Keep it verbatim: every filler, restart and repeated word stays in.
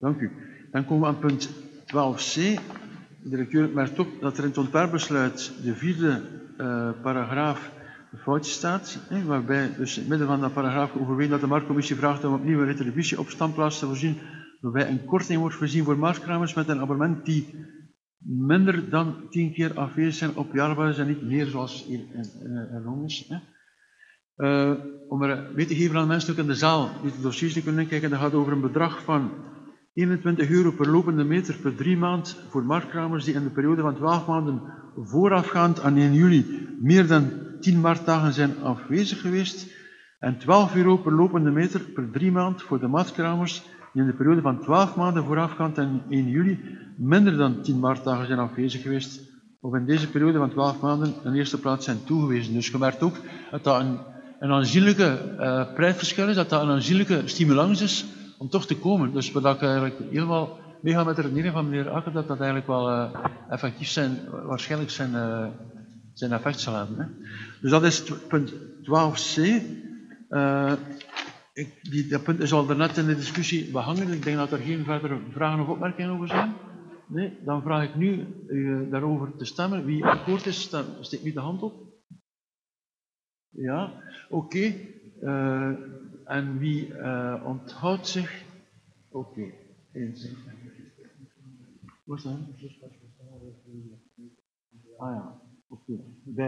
Dank u. Dan komen we aan punt twaalf c. De directeur merkt op dat er in het ontwerpbesluit de vierde uh, paragraaf een foutje staat, hè, waarbij dus in het midden van dat paragraaf overween dat de marktcommissie vraagt om opnieuw een retributie op standplaats te voorzien, waarbij een korting wordt voorzien voor marktkramers met een abonnement die minder dan tien keer afwezig zijn op jaarbasis en niet meer zoals hier hernoemd is. Hè. Uh, om er mee te geven aan mensen ook in de zaal die de dossiers niet kunnen kijken, dat gaat over een bedrag van eenentwintig euro per lopende meter per drie maand voor marktkramers die in de periode van twaalf maanden voorafgaand aan één juli meer dan tien marktdagen zijn afwezig geweest en twaalf euro per lopende meter per drie maand voor de marktkramers die in de periode van twaalf maanden voorafgaand aan één juli minder dan tien marktdagen zijn afwezig geweest of in deze periode van twaalf maanden in eerste plaats zijn toegewezen. Dus je merkt ook dat dat een, een aanzienlijke uh, prijsverschil is, dat dat een aanzienlijke stimulans is om toch te komen. Dus wat ik eigenlijk helemaal meega met de redenering van meneer Akker, dat dat eigenlijk wel uh, effectief zijn, waarschijnlijk zijn, uh, zijn effect zal hebben. Hè. Dus dat is punt twaalf c. Uh, ik, die, dat punt is al daarnet in de discussie behangen. Ik denk dat er geen verdere vragen of opmerkingen over zijn. Nee, dan vraag ik nu uh, daarover te stemmen. Wie akkoord is, steekt nu de hand op. Ja, oké. Okay. Uh, en wie uh, onthoudt zich? Oké. Okay. Wat is dat? Ah ja, oké. Okay.